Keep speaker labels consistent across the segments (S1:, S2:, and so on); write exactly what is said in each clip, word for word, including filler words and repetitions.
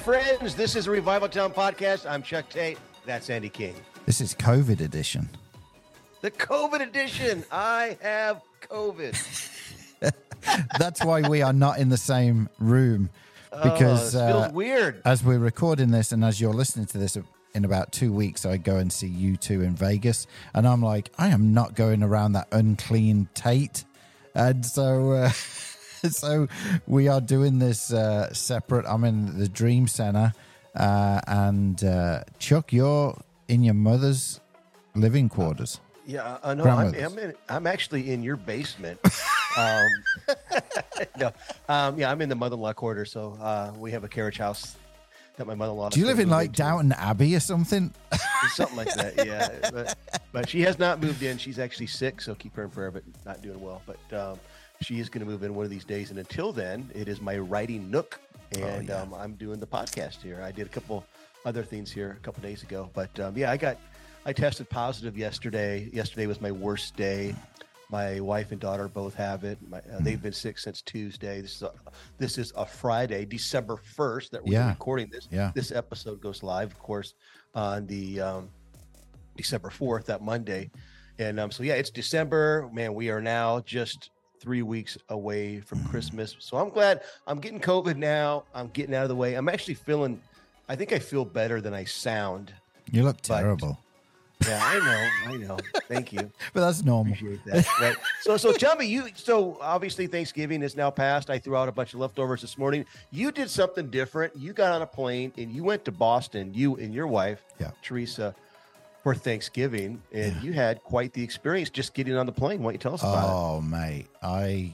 S1: friends. This is a Revival Town podcast. I'm Chuck Tate. That's Andy King.
S2: This is COVID edition.
S1: The COVID edition. I have COVID.
S2: That's why we are not in the same room. Because
S1: oh, it feels
S2: uh,
S1: weird.
S2: As we're recording this and as you're listening to this in about two weeks, I go and see U two in Vegas. And I'm like, I am not going around that unclean Tate. And so... Uh, So we are doing this uh, separate. I'm in the Dream Center, uh, and uh, Chuck, you're in your mother's living quarters.
S1: Yeah, I know. I'm, I'm, in, I'm actually in your basement. um, no, um, yeah, I'm in the mother-in-law quarter. So uh, we have a carriage house that my mother-in-law.
S2: Do you live in like into. Downton Abbey or something?
S1: Something like that, yeah. But, but she has not moved in. She's actually sick, so keep her in prayer. But not doing well. But. Um, She is going to move in one of these days. And until then, it is my writing nook. And oh, yeah. um, I'm doing the podcast here. I did a couple other things here a couple days ago. But um, yeah, I got, I tested positive yesterday. Yesterday was my worst day. My wife and daughter both have it. My, uh, they've been sick since Tuesday. This is a, this is a Friday, December first that we're yeah. recording this.
S2: Yeah.
S1: This episode goes live, of course, on the um, December fourth, that Monday. And um, so, yeah, it's December. Man, we are now just three weeks away from Christmas. So I'm glad I'm getting COVID now. I'm getting out of the way. I'm actually feeling, I think I feel better than I sound.
S2: You look terrible.
S1: But, yeah, I know. I know. Thank you.
S2: But that's normal.
S1: Appreciate that. Right. So, so tell me, you, so obviously Thanksgiving is now past. I threw out a bunch of leftovers this morning. You did something different. You got on a plane and you went to Boston, you and your wife,
S2: yeah.
S1: Teresa, for Thanksgiving, and yeah. you had quite the experience just getting on the plane. Why don't you tell us about
S2: oh, it? Oh, mate, I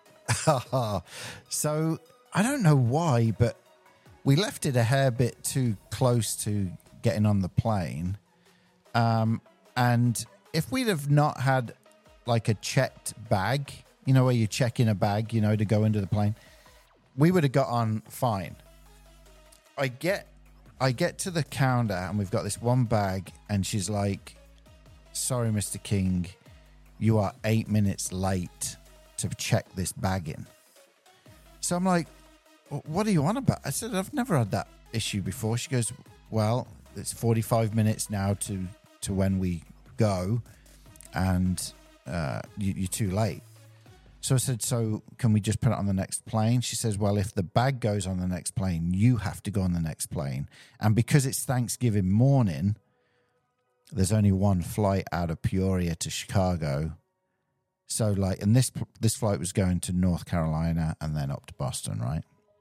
S2: so I don't know why, but we left it a hair bit too close to getting on the plane. Um, and if we'd have not had like a checked bag, you know, where you check in a bag, you know, to go into the plane, we would have got on fine. I get. I get to the counter and we've got this one bag and she's like, sorry, Mister King, you are eight minutes late to check this bag in. So I'm like, what are you on about? I said, I've never had that issue before. She goes, well, it's forty-five minutes now to, to when we go and uh, you, you're too late. So I said, so can we just put it on the next plane? She says, well, if the bag goes on the next plane, you have to go on the next plane. And because it's Thanksgiving morning, there's only one flight out of Peoria to Chicago. So like, and this, this flight was going to North Carolina and then up to Boston, right?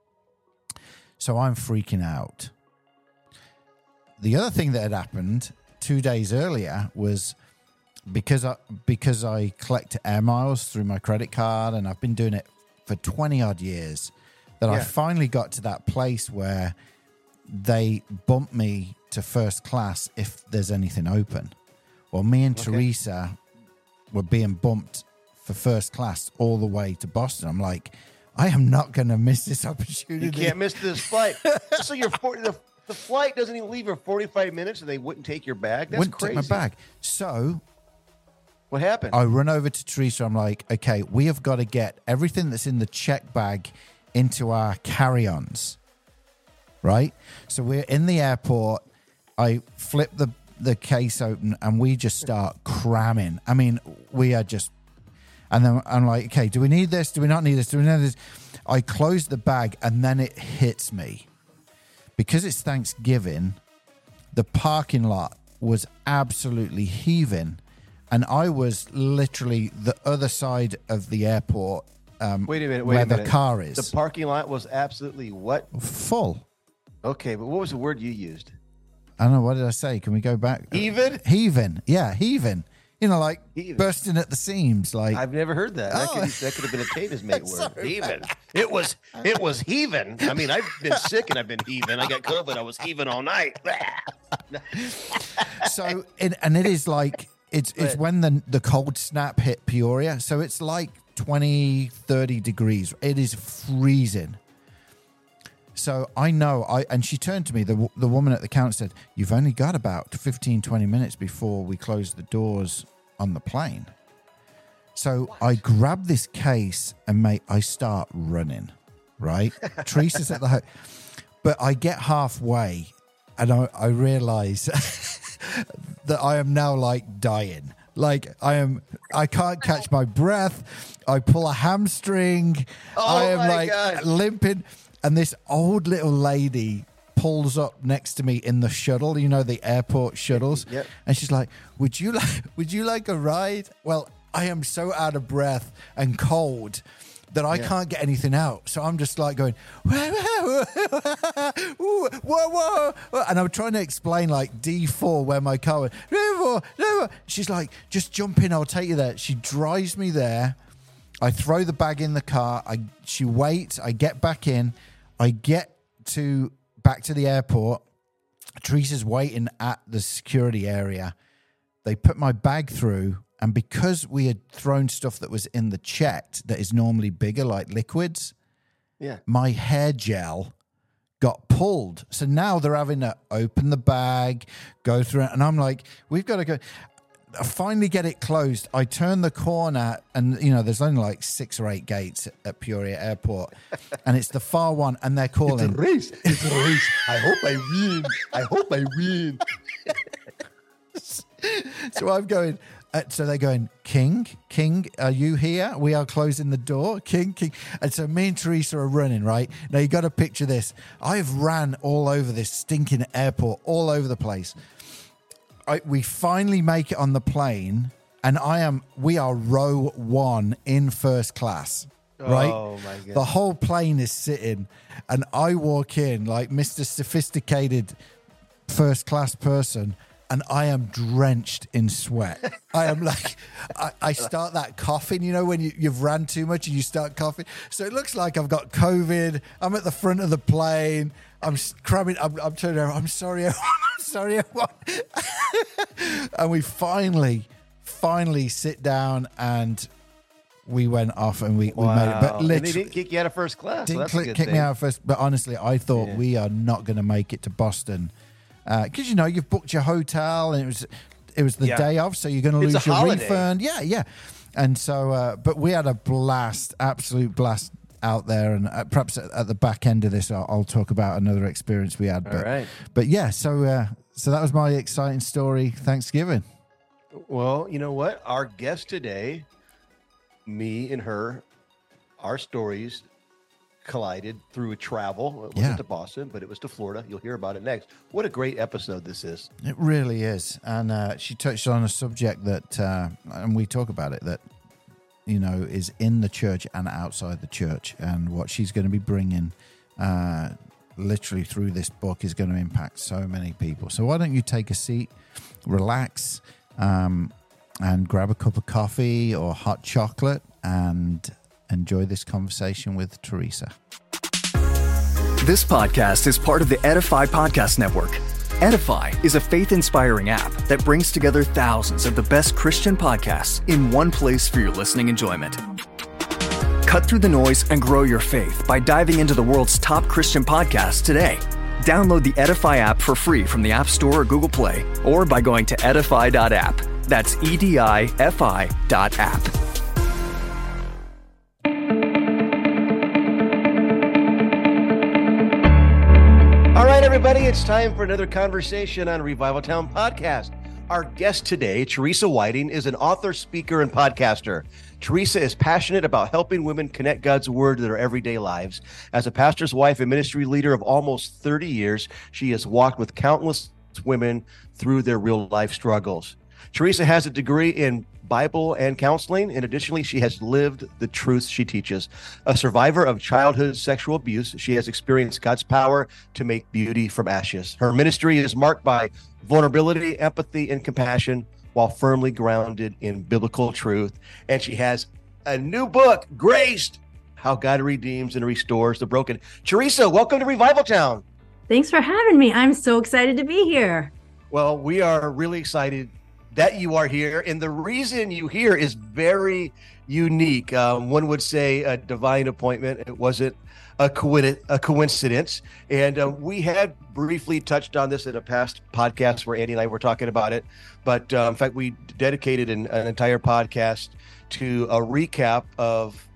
S2: So I'm freaking out. The other thing that had happened two days earlier was Because I because I collect air miles through my credit card and I've been doing it for twenty odd years, that yeah. I finally got to that place where they bump me to first class if there's anything open. Well, me and okay. Teresa were being bumped for first class all the way to Boston. I'm like, I am not going to miss this opportunity.
S1: You can't miss this flight. So you're for, the, the flight doesn't even leave for forty-five minutes and they wouldn't take your bag? That's
S2: wouldn't
S1: crazy.
S2: Take my bag. So...
S1: What happened?
S2: I run over to Teresa. I'm like, okay, we have got to get everything that's in the check bag into our carry-ons, right? So we're in the airport. I flip the, the case open and we just start cramming. I mean, we are just... And then I'm like, okay, do we need this? Do we not need this? Do we need this? I close the bag and then it hits me. Because it's Thanksgiving, the parking lot was absolutely heaving. And I was literally the other side of the airport um,
S1: wait a minute, wait
S2: where
S1: a minute.
S2: the car is.
S1: The parking lot was absolutely what?
S2: Full.
S1: Okay, but what was the word you used?
S2: I don't know. What did I say? Can we go back?
S1: Heaving?
S2: Heaving. Yeah, heaving. You know, like heaving. Bursting at the seams. Like
S1: I've never heard that. Oh. That, could, that could have been a Tatus mate word. Heaving. It was it was heaving. I mean, I've been sick and I've been heaving. I got COVID. I was heaving all night.
S2: So, it, and it is like... It's it's when the the cold snap hit Peoria. So it's like twenty, thirty degrees. It is freezing. So I know, I and she turned to me, the the woman at the counter said, you've only got about fifteen, twenty minutes before we close the doors on the plane. So what? I grab this case and, mate, I start running, right? Teresa's at the ho- But I get halfway and I, I realize that I am now like dying. Like I am, I can't catch my breath. I pull a hamstring.
S1: Oh
S2: I am
S1: my
S2: like
S1: God.
S2: limping. And this old little lady pulls up next to me in the shuttle, you know, the airport shuttles.
S1: Yep.
S2: And she's like, would you like, would you like a ride? Well, I am so out of breath and cold that I
S1: Yeah.
S2: can't get anything out. So I'm just like going, whoa, whoa, whoa, whoa. And I'm trying to explain like D four where my car went. No, no. She's like, just jump in, I'll take you there. She drives me there. I throw the bag in the car. I She waits. I get back in. I get to back to the airport. Teresa's waiting at the security area. They put my bag through. And because we had thrown stuff that was in the checked that is normally bigger, like liquids,
S1: Yeah.
S2: my hair gel got pulled. So now they're having to open the bag, go through it. And I'm like, we've got to go. I finally get it closed. I turn the corner and, you know, there's only like six or eight gates at Peoria Airport. And it's the far one. And they're calling.
S1: It's a race. It's a race. I hope I win. I hope I win.
S2: So I'm going... Uh, so they're going, King, King, are you here? We are closing the door. King, King. And so me and Teresa are running, right? Now you got to picture this. I've ran all over this stinking airport, all over the place. I, we finally make it on the plane, and I am, we are row one in first class, right?
S1: Oh, my God.
S2: The whole plane is sitting, and I walk in like Mister Sophisticated first class person, and I am drenched in sweat. I am like, I, I start that coughing, you know, when you, you've ran too much and you start coughing. So it looks like I've got COVID. I'm at the front of the plane. I'm cramming. I'm, I'm turning around. I'm sorry. I'm sorry. And we finally, finally sit down and we went off and we,
S1: Wow.
S2: we made it. But
S1: And they
S2: literally,
S1: didn't kick you out of first class. So
S2: didn't
S1: that's a
S2: click,
S1: good
S2: kick
S1: thing.
S2: me out first. But honestly, I thought
S1: Yeah.
S2: we are not going to make it to Boston. Because, uh, you know, you've booked your hotel and it was it was the
S1: Yeah.
S2: day of, so you're going to
S1: It's
S2: lose
S1: a
S2: your
S1: holiday.
S2: refund. Yeah, yeah. And so, uh, but we had a blast, absolute blast out there. And uh, perhaps at, at the back end of this, I'll, I'll talk about another experience we had.
S1: All
S2: But,
S1: right.
S2: but yeah, so uh, so that was my exciting story. Thanksgiving.
S1: Well, you know what? Our guest today, me and her, our stories collided through a travel. It wasn't
S2: Yeah.
S1: to Boston, but it was to Florida. You'll hear about it next. What a great episode this is.
S2: It really is. And uh, she touched on a subject that, uh, and we talk about it, that, you know, is in the church and outside the church. And what she's going to be bringing uh, literally through this book is going to impact so many people. So why don't you take a seat, relax, um, and grab a cup of coffee or hot chocolate and enjoy this conversation with Teresa.
S3: This podcast is part of the Edify Podcast Network. Edify is a faith-inspiring app that brings together thousands of the best Christian podcasts in one place for your listening enjoyment. Cut through the noise and grow your faith by diving into the world's top Christian podcasts today. Download the Edify app for free from the App Store or Google Play, or by going to edify dot app. That's E D I F I dot app.
S1: All right, everybody, it's time for another conversation on Revival Town Podcast. Our guest today, Teresa Whiting, is an author, speaker, and podcaster. Teresa is passionate about helping women connect God's word to their everyday lives. As a pastor's wife and ministry leader of almost thirty years, she has walked with countless women through their real life struggles. Teresa has a degree in Bible and counseling, and additionally, she has lived the truths she teaches. A survivor of childhood sexual abuse, she has experienced God's power to make beauty from ashes. Her ministry is marked by vulnerability, empathy, and compassion, while firmly grounded in biblical truth. And she has a new book, Graced: How God Redeems and Restores the Broken. Teresa, welcome to Revival Town.
S4: Thanks for having me. I'm so excited to be here.
S1: Well, we are really excited that you are here. And the reason you here is very unique. Um, one would say a divine appointment. It wasn't a, co- a coincidence. And uh, we had briefly touched on this in a past podcast where Andy and I were talking about it. But uh, in fact, we dedicated an, an entire podcast to a recap of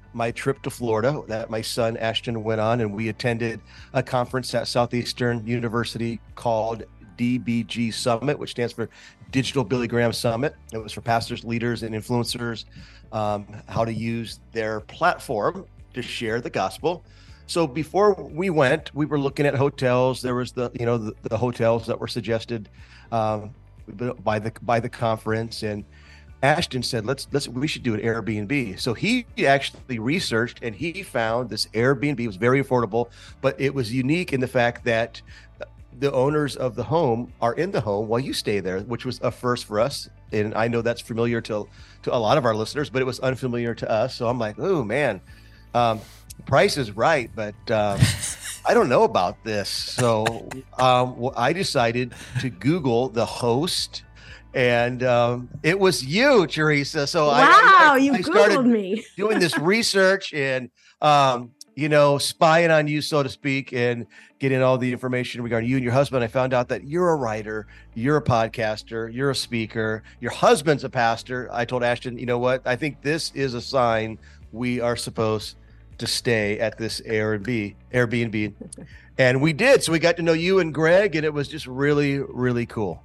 S1: my trip to Florida that my son Ashton went on, and we attended a conference at Southeastern University called D B G Summit, which stands for Digital Billy Graham Summit. It was for pastors, leaders, and influencers, um, how to use their platform to share the gospel. So before we went, we were looking at hotels. There was the, you know, the, the hotels that were suggested um, by the by the conference, and Ashton said, let's, let's, we should do an Airbnb. So he actually researched and he found this Airbnb. It was very affordable, but it was unique in the fact that the owners of the home are in the home while you stay there, which was a first for us. And I know that's familiar to, to a lot of our listeners, but it was unfamiliar to us. So I'm like, oh man, um, price is right, but um, I don't know about this. So um, well, I decided to Google the host. And um, it was you, Teresa. So
S4: wow,
S1: I, I,
S4: you
S1: I started
S4: Googled me.
S1: doing this research and, um, you know, spying on you, so to speak, and getting all the information regarding you and your husband. I found out that you're a writer, you're a podcaster, you're a speaker, your husband's a pastor. I told Ashton, you know what? I think this is a sign we are supposed to stay at this Airbnb, Airbnb. And we did. So we got to know you and Greg, and it was just really, really cool.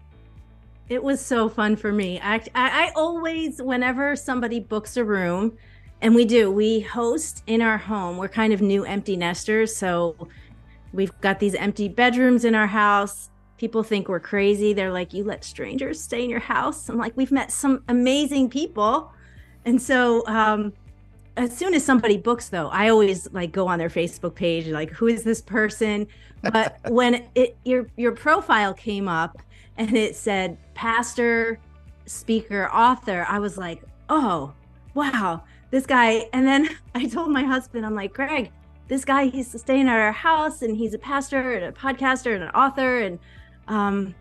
S4: It was so fun for me. I, I, I always, whenever somebody books a room, and we do, we host in our home. We're kind of new empty nesters. So we've got these empty bedrooms in our house. People think we're crazy. They're like, you let strangers stay in your house? I'm like, we've met some amazing people. And so um, as soon as somebody books, though, I always like go on their Facebook page, like, who is this person? But when it your your profile came up, and it said pastor, speaker, author, I was like, oh, wow, this guy. And then I told my husband, I'm like, Greg, this guy, he's staying at our house, and he's a pastor and a podcaster and an author. And um,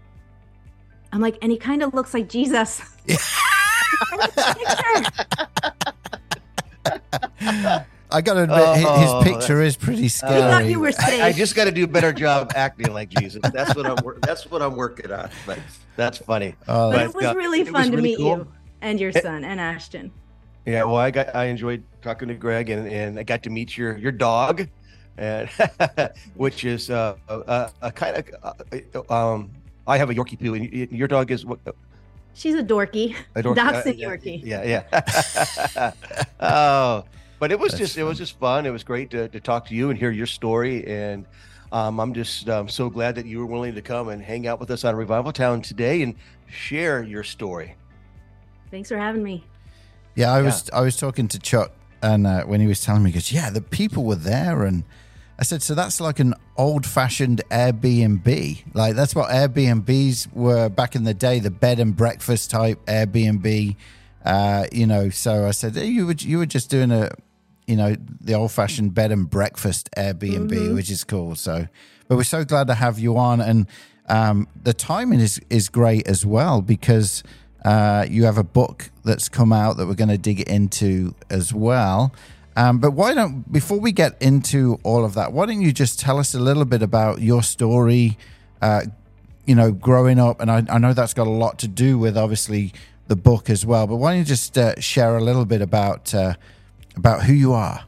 S4: I'm like, and he kind of looks like Jesus.
S2: I got to admit,
S1: Oh,
S2: his picture is pretty
S4: He
S2: scary.
S4: thought you were
S1: I,
S4: safe.
S1: I just got to do a better job acting like Jesus. That's what I'm. wor- That's what I'm working on. But that's funny.
S2: Oh,
S4: but
S2: that's-
S4: it was
S1: uh,
S4: really
S1: it
S4: fun
S1: was
S4: to
S1: really
S4: meet
S1: cool.
S4: you and your son and Ashton.
S1: Yeah, well, I got I enjoyed talking to Greg, and, and I got to meet your your dog, and which is uh, a, a kind of uh, um. I have a Yorkie too, and y- your dog is what?
S4: She's a dorky.
S1: A Dork-
S4: Dachshund
S1: uh, yeah,
S4: Yorkie.
S1: Yeah, yeah. Oh, but it was
S2: That's
S1: just it was just fun. It was great to, to talk to you and hear your story, and um, I'm just um, so glad that you were willing to come and hang out with us on Revival Town today and share your story.
S4: Thanks for having me.
S2: Yeah, I was I was talking to Chuck, and uh, when he was telling me, he goes, yeah, the people were there, and I said, so that's like an old-fashioned Airbnb. Like that's what Airbnbs were back in the day, the bed and breakfast type Airbnb. Uh, you know, so I said, hey, you were you were just doing a, you know, the old-fashioned bed and breakfast Airbnb,
S4: Mm-hmm.
S2: which is cool. So, but we're so glad to have you on, and um, the timing is is great as well because. Uh, you have a book that's come out that we're going to dig into as well. Um, but why don't, before we get into all of that, why don't you just tell us a little bit about your story, uh, you know, growing up? And I, I know that's got a lot to do with obviously the book as well, but why don't you just uh, share a little bit about, uh, about who you are?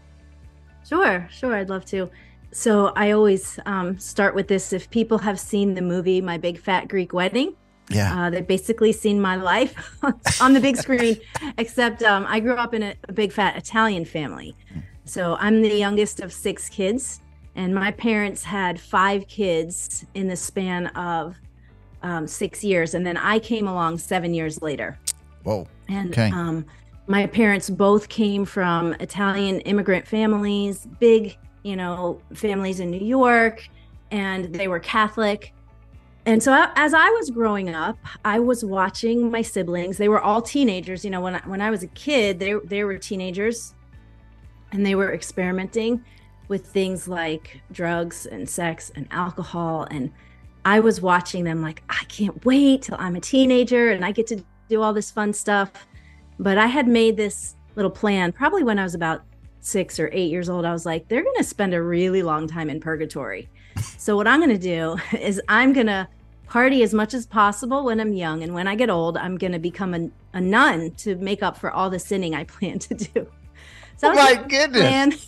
S4: Sure, sure. I'd love to. So I always um, start with this. If people have seen the movie, My Big Fat Greek Wedding,
S2: Yeah.
S4: Uh, they've basically seen my life on the big screen, except um, I grew up in a, a big fat Italian family. So I'm the youngest of six kids, and my parents had five kids in the span of um, six years. And then I came along seven years later.
S2: Whoa.
S4: And
S2: Okay.
S4: um, my parents both came from Italian immigrant families, big, you know, families in New York, and they were Catholic. And so as I was growing up, I was watching my siblings. They were all teenagers. You know, when I, when I was a kid, they, they were teenagers, and they were experimenting with things like drugs and sex and alcohol. And I was watching them like, I can't wait till I'm a teenager and I get to do all this fun stuff. But I had made this little plan probably when I was about six or eight years old. I was like, they're going to spend a really long time in purgatory. So what I'm going to do is I'm going to party as much as possible when I'm young. And when I get old, I'm going to become a, a nun to make up for all the sinning I plan to do. So
S2: oh my goodness.
S4: Planned.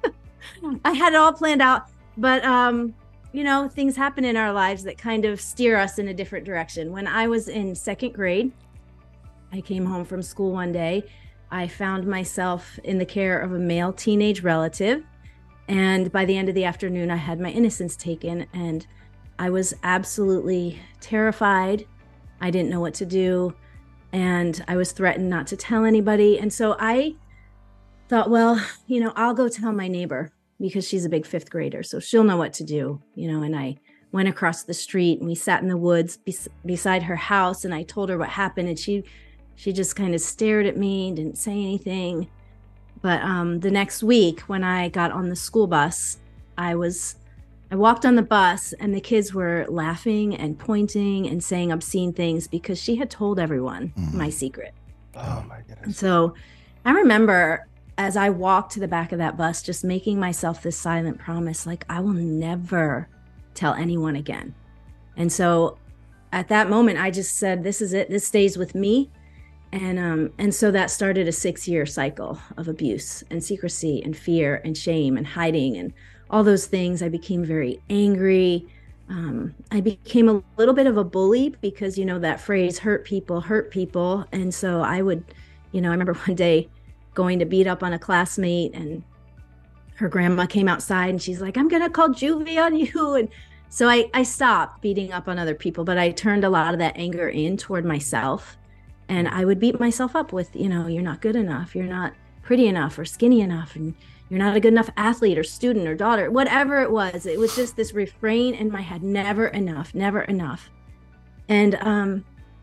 S4: I had it all planned out, but um, you know, things happen in our lives that kind of steer us in a different direction. When I was in second grade, I came home from school one day. I found myself in the care of a male teenage relative. And by the end of the afternoon, I had my innocence taken, and I was absolutely terrified. I didn't know what to do, and I was threatened not to tell anybody. And so I thought, well, you know, I'll go tell my neighbor because she's a big fifth grader, so she'll know what to do, you know. And I went across the street, and we sat in the woods bes- beside her house, and I told her what happened, and she she just kind of stared at me, didn't say anything. But um, the next week, when I got on the school bus, I was I walked on the bus, and the kids were laughing and pointing and saying obscene things because she had told everyone mm. my secret.
S1: Oh my goodness!
S4: And so I remember, as I walked to the back of that bus, just making myself this silent promise, like, I will never tell anyone again. And so at that moment, I just said, this is it. This stays with me. And um, and so that started a six-year cycle of abuse and secrecy and fear and shame and hiding and all those things. I became very angry. Um, I became a little bit of a bully because, you know, that phrase, hurt people, hurt people. And so I would, you know, I remember one day going to beat up on a classmate, and her grandma came outside and she's like, I'm going to call juvie on you. And so I, I stopped beating up on other people, but I turned a lot of that anger in toward myself. And I would beat myself up with, you know, you're not good enough, you're not pretty enough or skinny enough, and you're not a good enough athlete or student or daughter, whatever it was. It was just this refrain in my head, never enough, never enough. And um,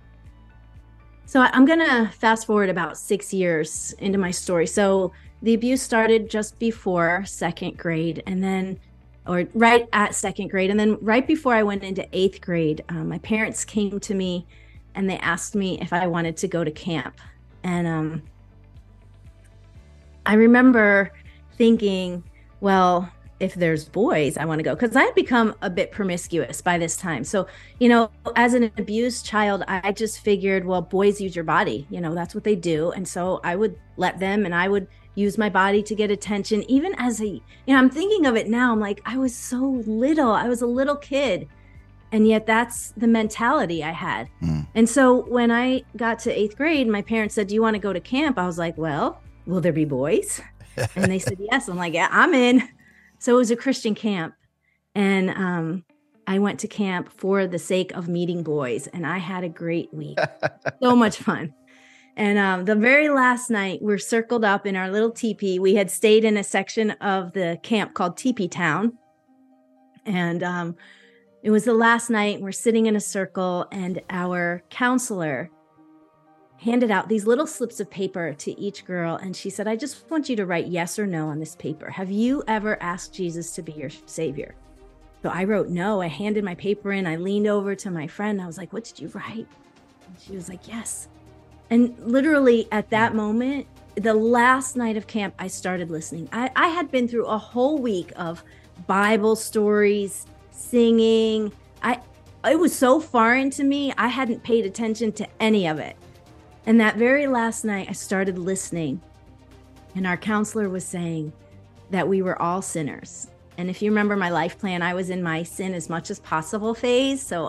S4: so I'm going to fast forward about six years into my story. So the abuse started just before second grade, and then, or right at second grade. And then right before I went into eighth grade, um, my parents came to me and they asked me if I wanted to go to camp. And um, I remember thinking, well, if there's boys, I want to go, because I had become a bit promiscuous by this time. So, you know, as an abused child, I just figured, well, boys use your body, you know, that's what they do. And so I would let them, and I would use my body to get attention. Even as a, you know, I'm thinking of it now, I'm like, I was so little, I was a little kid. And yet that's the mentality I had. Mm. And so when I got to eighth grade, my parents said, do you want to go to camp? I was like, well, will there be boys? And they said, yes. I'm like, yeah, I'm in. So it was a Christian camp. And um, I went to camp for the sake of meeting boys. And I had a great week. So much fun. And um, the very last night, we're circled up in our little teepee. We had stayed in a section of the camp called Teepee Town. And um, it was the last night. We're sitting in a circle, and our counselor handed out these little slips of paper to each girl. And she said, I just want you to write yes or no on this paper. Have you ever asked Jesus to be your savior? So I wrote no. I handed my paper in. I leaned over to my friend. I was like, what did you write? And she was like, yes. And literally at that moment, the last night of camp, I started listening. I, I had been through a whole week of Bible stories, singing. I it was so foreign to me, I hadn't paid attention to any of it. And that very last night, I started listening, and our counselor was saying that we were all sinners. And if you remember my life plan, I was in my sin as much as possible phase. So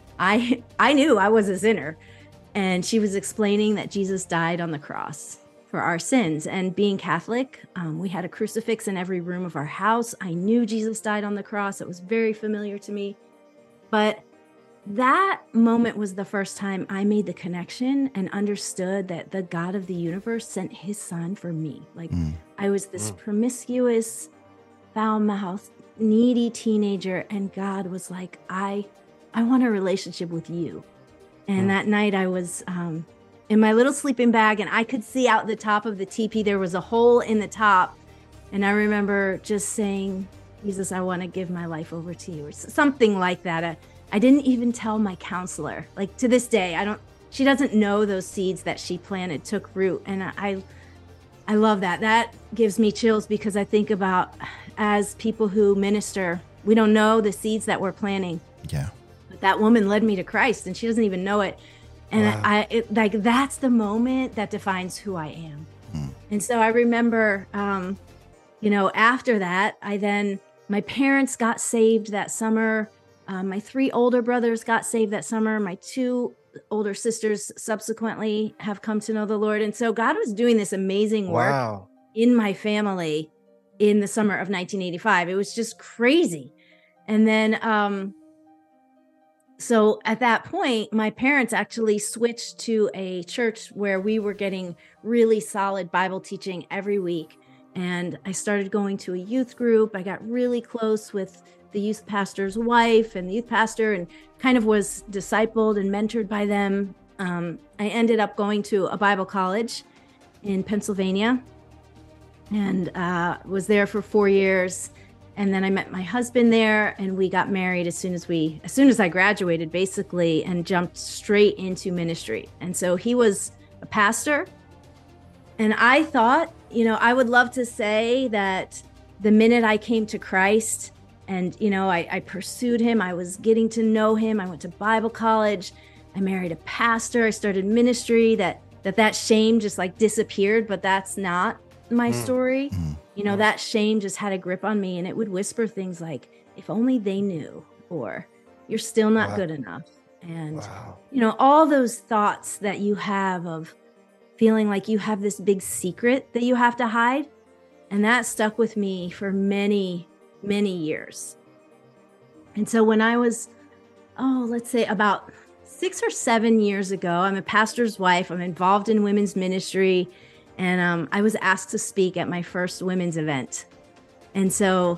S4: I I knew I was a sinner. And she was explaining that Jesus died on the cross for our sins. And being Catholic, um, we had a crucifix in every room of our house. I knew Jesus died on the cross. It was very familiar to me. But that moment was the first time I made the connection and understood that the God of the universe sent his son for me. Like mm. I was this mm. promiscuous, foul-mouthed, needy teenager, and God was like, I, I want a relationship with you. And mm. that night I was um, in my little sleeping bag, and I could see out the top of the teepee. There was a hole in the top. And I remember just saying, Jesus, I want to give my life over to you, or something like that. I, I didn't even tell my counselor. Like to this day, I don't, she doesn't know those seeds that she planted took root. And I, I love that. That gives me chills, because I think about, as people who minister, we don't know the seeds that we're planting.
S2: Yeah.
S4: But that woman led me to Christ, and she doesn't even know it. And wow. I, it, like, that's the moment that defines who I am. Mm. And so I remember, um, you know, after that, I then, my parents got saved that summer. Um, my three older brothers got saved that summer. My two older sisters subsequently have come to know the Lord. And so God was doing this amazing work
S1: Wow.
S4: in my family in the summer of nineteen eighty-five. It was just crazy. And then, um, so at that point, my parents actually switched to a church where we were getting really solid Bible teaching every week. And I started going to a youth group. I got really close with the youth pastor's wife and the youth pastor, and kind of was discipled and mentored by them. Um, I ended up going to a Bible college in Pennsylvania and uh, was there for four years. And then I met my husband there, and we got married as soon as we, as soon as I graduated, basically, and jumped straight into ministry. And so he was a pastor. And I thought, you know, I would love to say that the minute I came to Christ and, you know, I, I pursued him, I was getting to know him. I went to Bible college. I married a pastor. I started ministry, that that, that shame just like disappeared. But that's not my mm. story. Mm. You know, that shame just had a grip on me, and it would whisper things like, if only they knew, or you're still not wow. good enough. And, wow. you know, all those thoughts that you have of feeling like you have this big secret that you have to hide. And that stuck with me for many, many years. And so when I was, oh, let's say about six or seven years ago, I'm a pastor's wife. I'm involved in women's ministry. And um, I was asked to speak at my first women's event. And so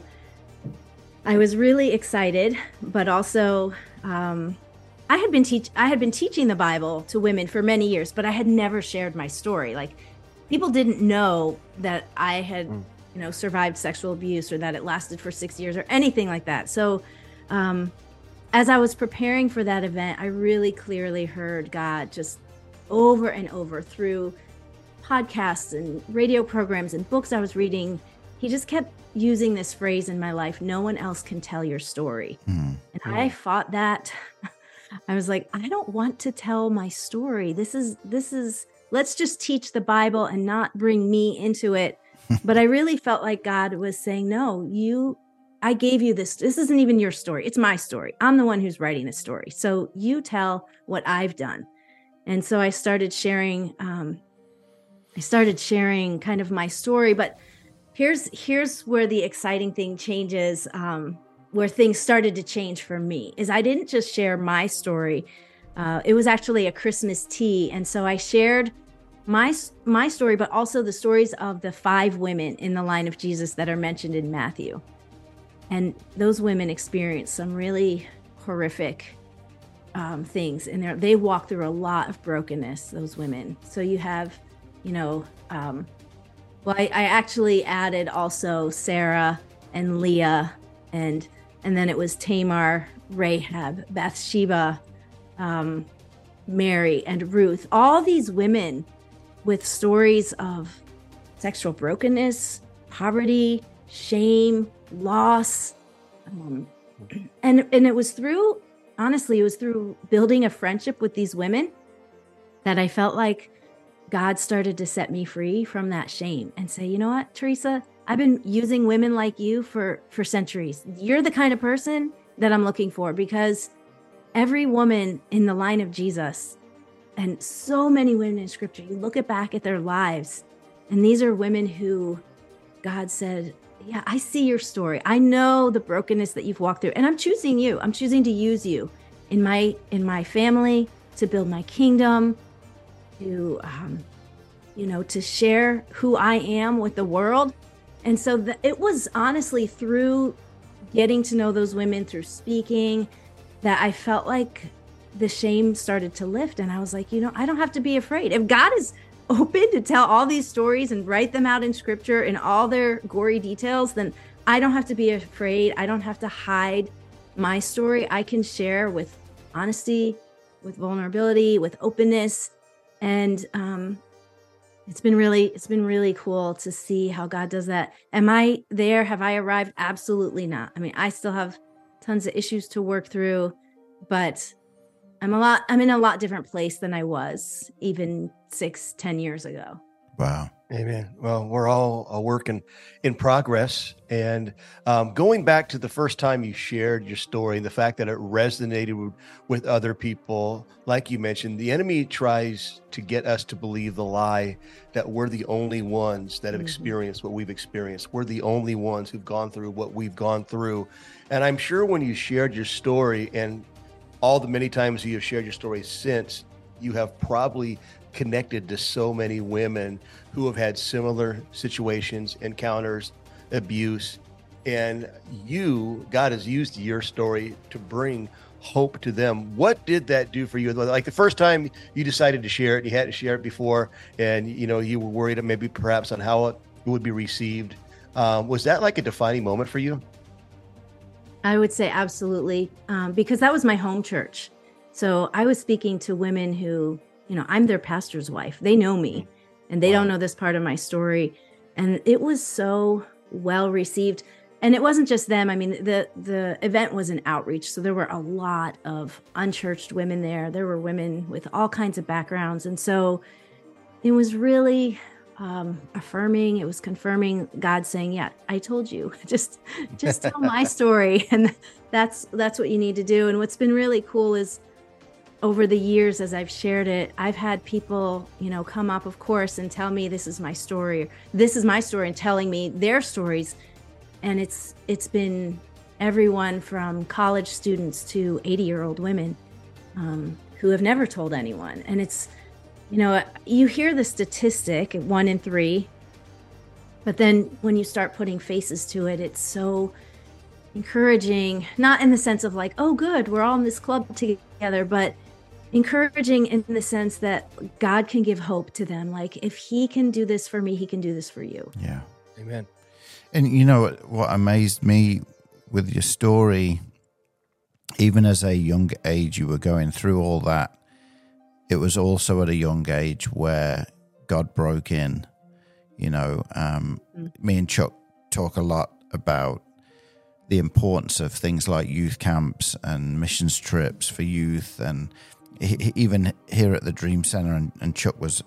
S4: I was really excited, but also um, I had been teach I had been teaching the Bible to women for many years, but I had never shared my story. Like, people didn't know that I had, mm. you know, survived sexual abuse, or that it lasted for six years or anything like that. So um, as I was preparing for that event, I really clearly heard God just over and over through podcasts and radio programs and books I was reading. He just kept using this phrase in my life: no one else can tell your story. Mm. And mm. I fought that. I was like, I don't want to tell my story. This is, this is, let's just teach the Bible and not bring me into it. But I really felt like God was saying, no, you, I gave you this. This isn't even your story. It's my story. I'm the one who's writing this story. So you tell what I've done. And so I started sharing, um, I started sharing kind of my story. But here's, here's where the exciting thing changes, um, where things started to change for me, is I didn't just share my story. Uh, it was actually a Christmas tea. And so I shared my, my story, but also the stories of the five women in the line of Jesus that are mentioned in Matthew. And those women experienced some really horrific um, things in there. They walked through a lot of brokenness, those women. So you have, you know, um, well, I, I actually added also Sarah and Leah, and and then it was Tamar, Rahab, Bathsheba, um, Mary, and Ruth. All these women with stories of sexual brokenness, poverty, shame, loss. Um, and, and it was through, honestly, it was through building a friendship with these women that I felt like God started to set me free from that shame and say, you know what, Teresa, I've been using women like you for, for centuries. You're the kind of person that I'm looking for, because every woman in the line of Jesus, and so many women in scripture, you look at back at their lives, and these are women who God said, yeah, I see your story. I know the brokenness that you've walked through, and I'm choosing you. I'm choosing to use you in my, in my family, to build my kingdom, to, um, you know, to share who I am with the world. And so the, it was honestly through getting to know those women, through speaking, that I felt like the shame started to lift. And I was like, you know, I don't have to be afraid. If God is open to tell all these stories and write them out in scripture in all their gory details, then I don't have to be afraid. I don't have to hide my story. I can share with honesty, with vulnerability, with openness. And um, it's been really, it's been really cool to see how God does that. Am I there? Have I arrived? Absolutely not. I mean, I still have tons of issues to work through, but I'm a lot, I'm in a lot different place than I was even six, ten years ago.
S2: Wow.
S1: Amen. Well, we're all a work in, in progress. And um, going back to the first time you shared your story, the fact that it resonated with, with other people, like you mentioned, the enemy tries to get us to believe the lie that we're the only ones that have
S4: Mhm.
S1: experienced what we've experienced. We're the only ones who've gone through what we've gone through. And I'm sure when you shared your story and all the many times you have shared your story since, you have probably connected to so many women who have had similar situations, encounters, abuse, and you, God has used your story to bring hope to them. What did that do for you? Like the first time you decided to share it, you hadn't shared it before, and you know you were worried maybe perhaps on how it would be received. Um, was that like a defining moment for you?
S4: I would say absolutely, um, because that was my home church. So I was speaking to women who, you know, I'm their pastor's wife. They know me and they
S1: Wow.
S4: don't know this part of my story. And it was so well received. And it wasn't just them. I mean, the, the event was an outreach. So there were a lot of unchurched women there. There were women with all kinds of backgrounds. And so it was really um, affirming. It was confirming God saying, yeah, I told you, just, just tell my story. And that's, that's what you need to do. And what's been really cool is over the years, as I've shared it, I've had people, you know, come up, of course, and tell me this is my story. This is my story, and telling me their stories. And it's it's been everyone from college students to eighty-year-old women um, who have never told anyone. And it's, you know, you hear the statistic, one in three, but then when you start putting faces to it, it's so encouraging, not in the sense of like, oh, good, we're all in this club together, but encouraging in the sense that God can give hope to them. Like, if he can do this for me, he can do this for you.
S2: Yeah.
S1: Amen.
S2: And you know what, what amazed me with your story, even as a young age, you were going through all that. It was also at a young age where God broke in. You know, um, mm-hmm. me and Chuck talk a lot about the importance of things like youth camps and missions trips for youth. And he, even here at the Dream Center, and, and Chuck was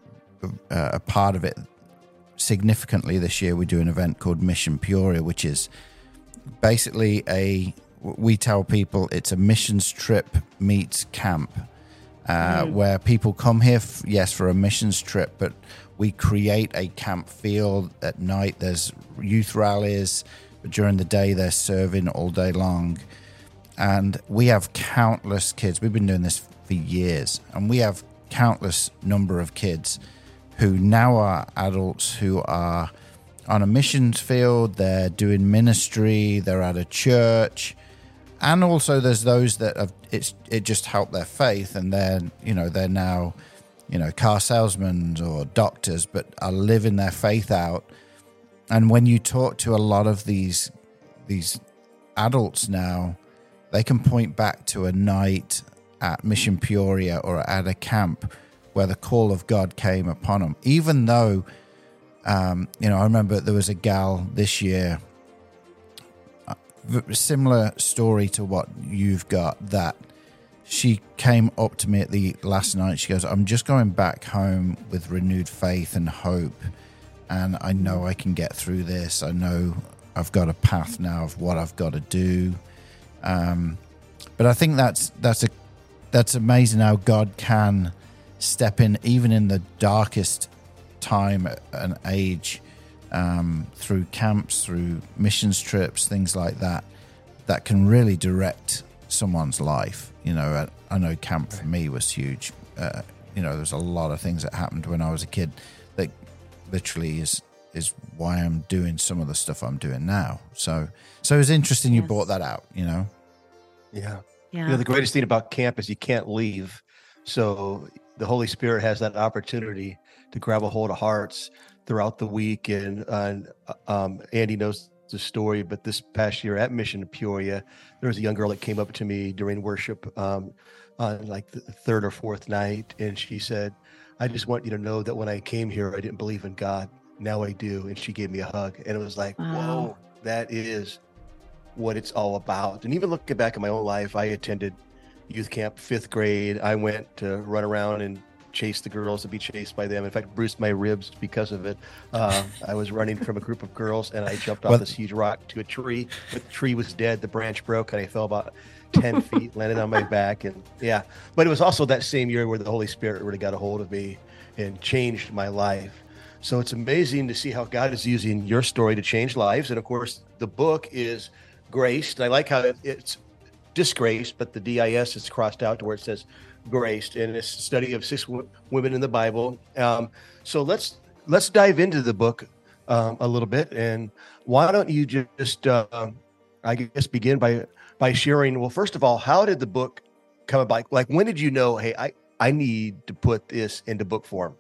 S2: uh, a part of it significantly this year. We do an event called Mission Peoria, which is basically a, we tell people it's a missions trip meets camp, uh, mm. where people come here, f- yes, for a missions trip, but we create a camp field at night. There's youth rallies, but during the day they're serving all day long. And we have countless kids. We've been doing this for years, and we have countless number of kids who now are adults who are on a missions field. They're doing ministry. They're at a church. And also there's those that have, it's, it just helped their faith. And they're, you know, they're now, you know, car salesmen or doctors, but are living their faith out. And when you talk to a lot of these, these adults now, they can point back to a night at Mission Peoria or at a camp where the call of God came upon them. Even though, um, you know, I remember there was a gal this year, a similar story to what you've got, that she came up to me at the last night. She goes, I'm just going back home with renewed faith and hope. And I know I can get through this. I know I've got a path now of what I've got to do. Um, but I think that's, that's a, that's amazing how God can step in even in the darkest time and age, um, through camps, through missions trips, things like that, that can really direct someone's life. You know, I, I know camp for me was huge. Uh, you know, there's a lot of things that happened when I was a kid that literally is, is why I'm doing some of the stuff I'm doing now. So, so it's interesting you
S4: yes.
S2: brought that out, you know?
S1: Yeah.
S4: Yeah.
S1: You know, the greatest thing about camp is you can't leave. So the Holy Spirit has that opportunity to grab a hold of hearts throughout the week. And, and um, Andy knows the story, but this past year at Mission Peoria, there was a young girl that came up to me during worship um, on like the third or fourth night. And she said, I just want you to know that when I came here, I didn't believe in God. Now I do. And she gave me a hug. And it was like, wow. Whoa, that is what it's all about. And even looking back at my own life, I attended youth camp fifth grade. I went to run around in chase the girls and be chased by them. In fact, bruised my ribs because of it. Uh, I was running from a group of girls, and I jumped off
S2: Well-
S1: this huge rock to a tree. The tree was dead. The branch broke, and I fell about ten feet, landed on my back. And yeah, but it was also that same year where the Holy Spirit really got a hold of me and changed my life. So it's amazing to see how God is using your story to change lives. And of course, the book is graced. I like how it, it's disgraced, but the D I S is crossed out to where it says graced, and it's a study of six w- women in the Bible. Um, so let's let's dive into the book um, a little bit. And why don't you just, uh, I guess, begin by by sharing? Well, first of all, how did the book come about? Like, when did you know, hey, I I need to put this into book form?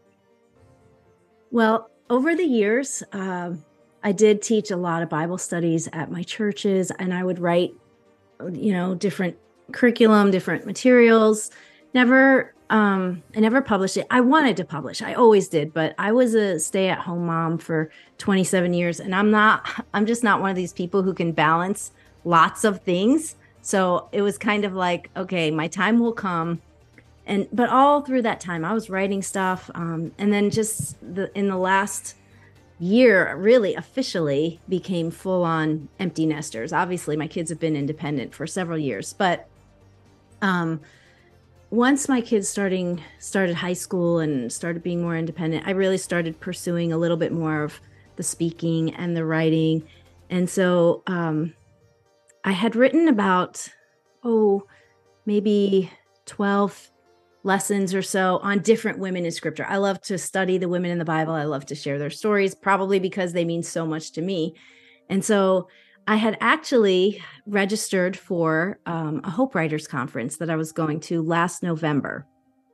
S4: Well, over the years, um, I did teach a lot of Bible studies at my churches, and I would write, you know, different curriculum, different materials. Never, um, I never published it. I wanted to publish. I always did, but I was a stay-at-home mom for twenty-seven years, and I'm not, I'm just not one of these people who can balance lots of things. So it was kind of like, okay, my time will come. And, but all through that time, I was writing stuff. Um, and then just the, in the last year, really officially became full on empty nesters. Obviously, my kids have been independent for several years, but, um, once my kids starting started high school and started being more independent, I really started pursuing a little bit more of the speaking and the writing. And so, um, I had written about, oh, maybe twelve lessons or so on different women in scripture. I love to study the women in the Bible. I love to share their stories, probably because they mean so much to me. And so I had actually registered for um, a Hope Writers Conference that I was going to last November.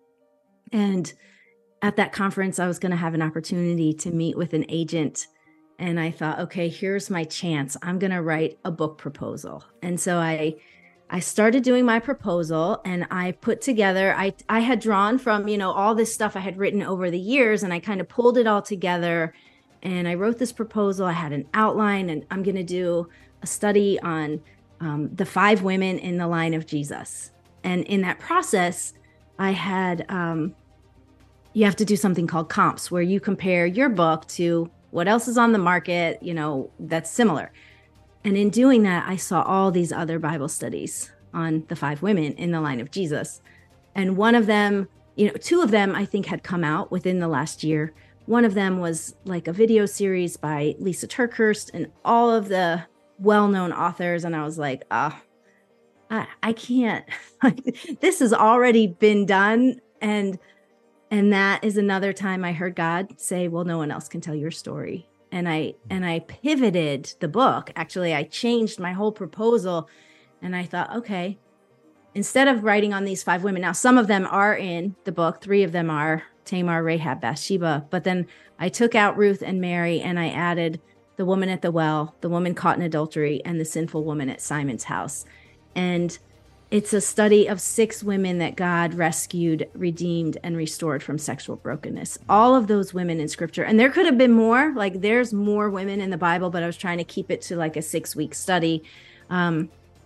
S4: And at that conference, I was going to have an opportunity to meet with an agent. And I thought, okay, here's my chance. I'm going to write a book proposal. And so I I started doing my proposal, and I put together, I, I had drawn from, you know, all this stuff I had written over the years, and I kind of pulled it all together, and I wrote this proposal. I had an outline, and I'm going to do a study on um, the five women in the line of Jesus. And in that process, I had, um, you have to do something called comps, where you compare your book to what else is on the market, you know, that's similar. And in doing that, I saw all these other Bible studies on the five women in the line of Jesus. And one of them, you know, two of them I think had come out within the last year. One of them was like a video series by Lisa TerKeurst and all of the well-known authors. And I was like, ah, oh, I, I can't, this has already been done. And, and that is another time I heard God say, well, no one else can tell your story. And I and I pivoted the book. Actually, I changed my whole proposal. And I thought, okay, instead of writing on these five women, now some of them are in the book. Three of them are Tamar, Rahab, Bathsheba. But then I took out Ruth and Mary, and I added the woman at the well, the woman caught in adultery, and the sinful woman at Simon's house. And it's a study of six women that God rescued, redeemed, and restored from sexual brokenness. All of those women in scripture. And there could have been more, like there's more women in the Bible, but I was trying to keep it to like a six week study. Um,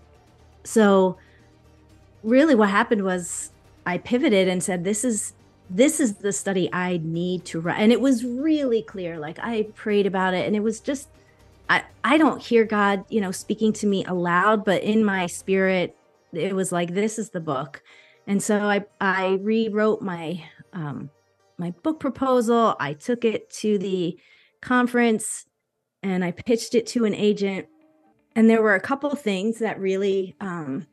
S4: so really what happened was I pivoted and said, this is, this is the study I need to write. And it was really clear. Like I prayed about it, and it was just, I, I don't hear God, you know, speaking to me aloud, but in my spirit, it was like, this is the book. And so I, I rewrote my, um, my book proposal. I took it to the conference, and I pitched it to an agent. And there were a couple of things that really, um,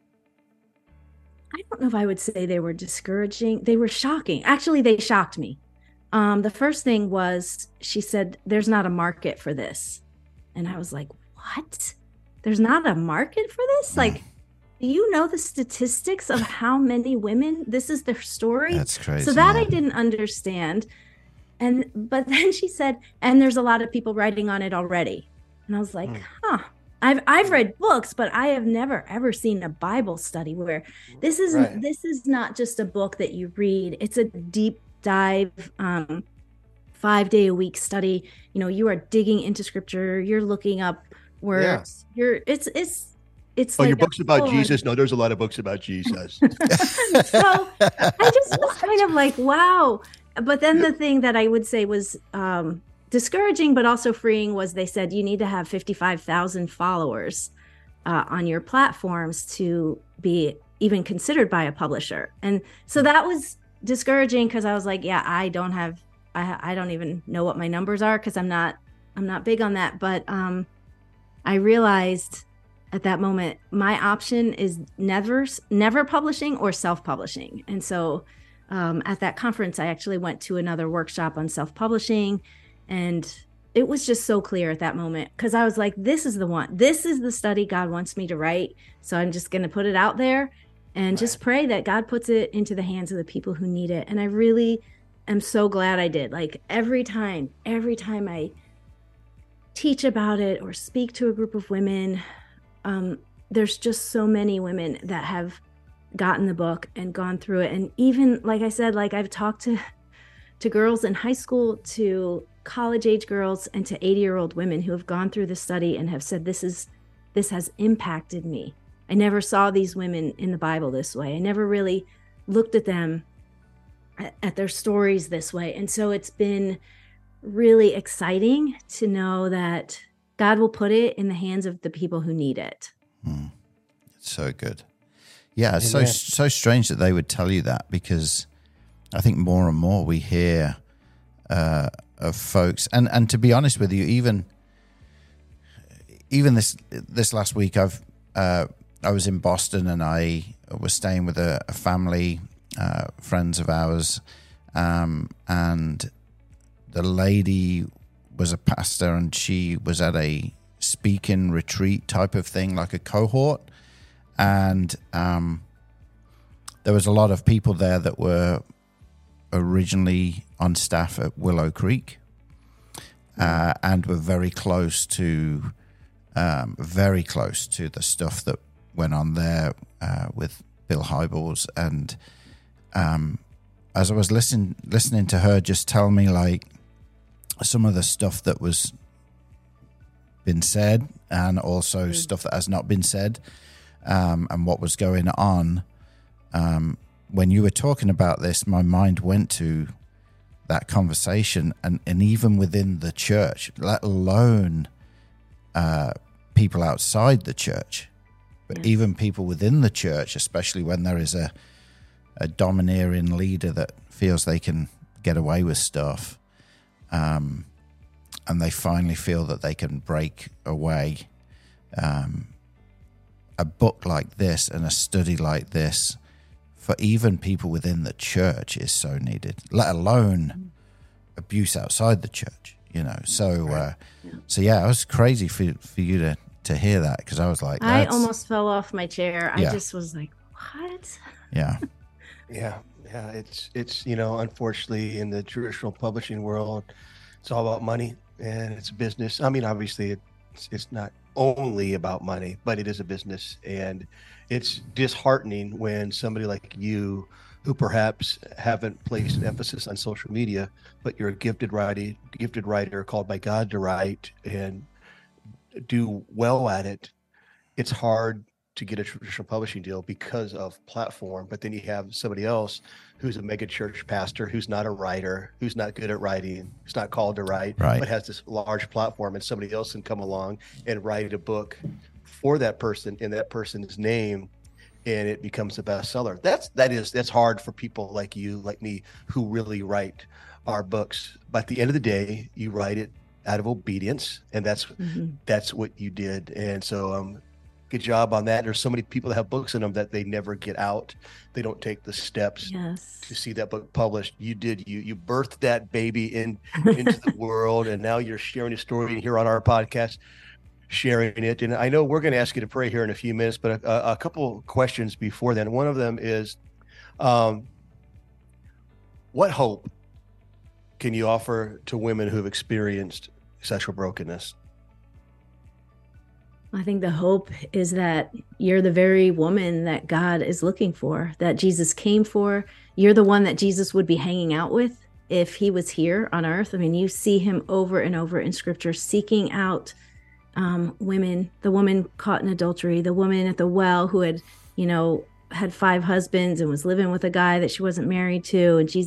S4: I don't know if I would say they were discouraging. They were shocking. Actually, they shocked me. Um, the first thing was, she said, there's not a market for this. And I was like, what? There's not a market for this? Like, do you know the statistics of how many women this is their story?
S2: That's crazy.
S4: So that
S2: yeah.
S4: I didn't understand. And, but then she said, and there's a lot of people writing on it already. And I was like, mm. huh, I've, I've read books, but I have never, ever seen a Bible study where this isn't, right. this is not just a book that you read. It's a deep dive, um, five day a week study. You know, you are digging into scripture. You're looking up words. Yeah. You're it's, it's, It's
S1: oh,
S4: like
S1: your book's about Jesus? No, there's a lot of books about Jesus.
S4: So I just was kind of like, wow. but then the thing that I would say was um, discouraging, but also freeing was they said you need to have fifty-five thousand followers uh, on your platforms to be even considered by a publisher. And so that was discouraging because I was like, yeah, I don't have, I, I don't even know what my numbers are because I'm not, I'm not big on that. But um, I realized at that moment, my option is never, never publishing or self-publishing. And so um, at that conference, I actually went to another workshop on self-publishing, and it was just so clear at that moment because I was like, this is the one, this is the study God wants me to write. So I'm just going to put it out there and right. just pray that God puts it into the hands of the people who need it. And I really am so glad I did. Like every time, every time I teach about it or speak to a group of women, um, there's just so many women that have gotten the book and gone through it. And even, like I said, like I've talked to, to girls in high school, to college age girls, and to eighty year old women who have gone through the study and have said, this is, this has impacted me. I never saw these women in the Bible this way. I never really looked at them, at, at their stories this way. And so it's been really exciting to know that God will put it in the hands of the people who need it.
S2: Mm. It's so good. Yeah, it's so so strange that they would tell you that, because I think more and more we hear uh, of folks, and, and to be honest with you, even even this this last week, I've uh, I was in Boston and I was staying with a, a family, uh, friends of ours, um, and the lady was a pastor, and she was at a speaking retreat type of thing, like a cohort. And um, there was a lot of people there that were originally on staff at Willow Creek uh, and were very close to, um, very close to the stuff that went on there uh, with Bill Hybels. And um, as I was listening, listening to her just tell me like some of the stuff that was been said, and also mm. stuff that has not been said, um, and what was going on. Um, when you were talking about this, my mind went to that conversation, and, and even within the church, let alone uh, people outside the church, but yes. even people within the church, especially when there is a, a domineering leader that feels they can get away with stuff. Um, and they finally feel that they can break away. Um, a book like this and a study like this for even people within the church is so needed, let alone abuse outside the church, you know? So, uh, yeah. so yeah, it was crazy for, for you to, to hear that. Cause I was like,
S4: I almost fell off my chair.
S2: Yeah.
S4: I just was like, what?
S2: Yeah.
S1: Yeah. Yeah. It's, it's, you know, unfortunately in the traditional publishing world, it's all about money. And it's a business. I mean, obviously, it's, it's not only about money, but it is a business. And it's disheartening when somebody like you, who perhaps haven't placed an emphasis on social media, but you're a gifted writer, gifted writer called by God to write and do well at it. It's hard to get a traditional publishing deal because of platform. But then you have somebody else who's a mega church pastor, who's not a writer, who's not good at writing, who's not called to write,
S2: right.
S1: but has this large platform, and somebody else can come along and write a book for that person in that person's name, and it becomes a bestseller. That's, that is, that's hard for people like you, like me, who really write our books. But at the end of the day, you write it out of obedience, and that's, mm-hmm. that's what you did. And so, um, good job on that. There's so many people that have books in them that they never get out. They don't take the steps
S4: yes.
S1: to see that book published. You did. You you birthed that baby in into the world, and now you're sharing a story here on our podcast, sharing it. And I know we're going to ask you to pray here in a few minutes, but a, a couple questions before then. One of them is, um, what hope can you offer to women who have experienced sexual brokenness?
S4: I think the hope is that you're the very woman that God is looking for, that Jesus came for. You're the one that Jesus would be hanging out with if he was here on earth. I mean, you see him over and over in scripture seeking out um, women, the woman caught in adultery, the woman at the well who had, you know, had five husbands and was living with a guy that she wasn't married to. And Jesus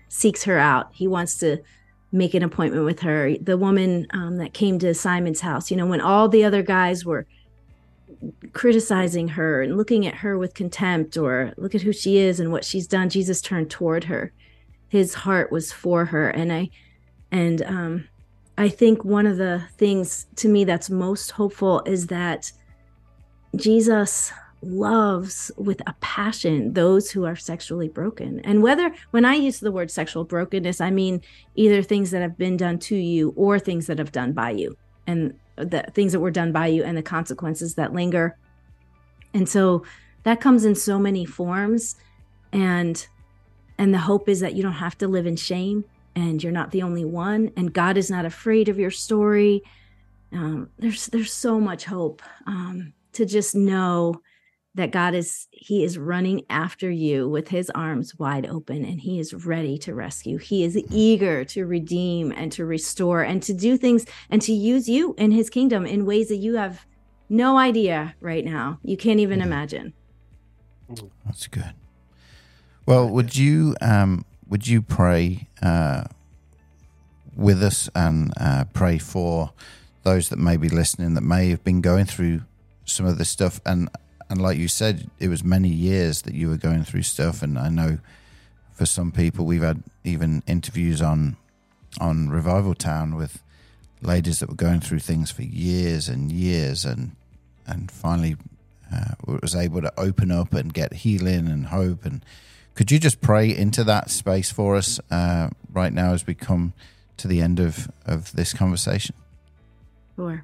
S4: seeks her out. He wants to make an appointment with her. The woman um, that came to Simon's house, you know, when all the other guys were criticizing her and looking at her with contempt, or look at who she is and what she's done, Jesus turned toward her. His heart was for her. And I, and um, I think one of the things to me that's most hopeful is that Jesus loves with a passion those who are sexually broken. And whether, when I use the word sexual brokenness, I mean either things that have been done to you or things that have done by you, and the things that were done by you and the consequences that linger. And so that comes in so many forms. And and the hope is that you don't have to live in shame, and you're not the only one, and God is not afraid of your story. Um, there's there's so much hope um, to just know that God is, he is running after you with his arms wide open, and he is ready to rescue. He is eager to redeem and to restore and to do things and to use you in his kingdom in ways that you have no idea right now. You can't even imagine.
S2: That's good. Well, would you um, would you pray uh, with us and uh, pray for those that may be listening that may have been going through some of this stuff? And and like you said, it was many years that you were going through stuff. And I know for some people, we've had even interviews on on Revival Town with ladies that were going through things for years and years, and and finally uh, was able to open up and get healing and hope. And could you just pray into that space for us uh, right now as we come to the end of, of this conversation?
S4: Sure.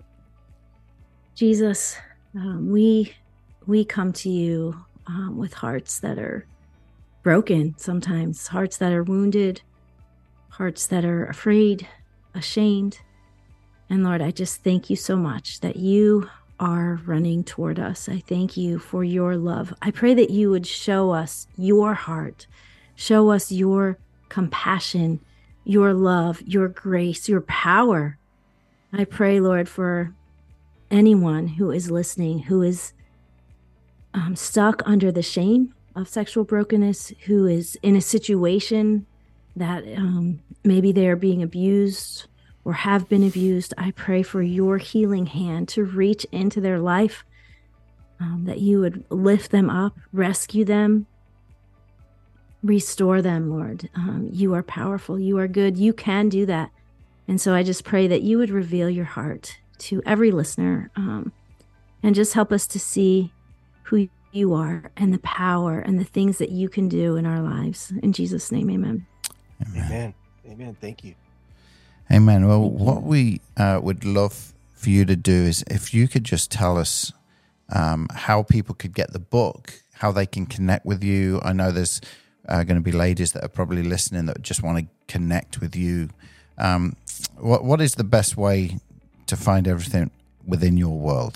S4: Jesus, um, we we come to you um, with hearts that are broken sometimes, hearts that are wounded, hearts that are afraid, ashamed. And Lord, I just thank you so much that you are running toward us. I thank you for your love. I pray that you would show us your heart, show us your compassion, your love, your grace, your power. I pray, Lord, for anyone who is listening, who is um, stuck under the shame of sexual brokenness, who is in a situation that um, maybe they're being abused or have been abused. I pray for your healing hand to reach into their life, um, that you would lift them up, rescue them, restore them, Lord. Um, you are powerful. You are good. You can do that. And so I just pray that you would reveal your heart to every listener, um, and just help us to see who you are and the power and the things that you can do in our lives. In Jesus' name, amen.
S1: Amen. Amen. Amen. Thank you.
S2: Amen. Well, what we uh, would love for you to do is if you could just tell us um, how people could get the book, how they can connect with you. I know there's uh, going to be ladies that are probably listening that just want to connect with you. Um, what What is the best way to find everything within your world?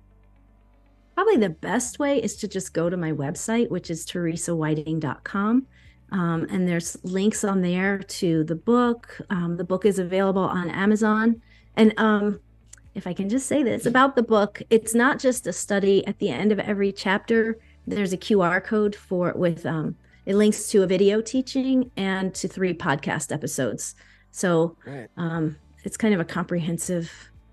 S4: Probably the best way is to just go to my website, which is teresa whiting dot com. Um, and there's links on there to the book. Um, the book is available on Amazon. And um, if I can just say this about the book, it's not just a study. At the end of every chapter, there's a Q R code for with um, it links to a video teaching and to three podcast episodes. So um, it's kind of a comprehensive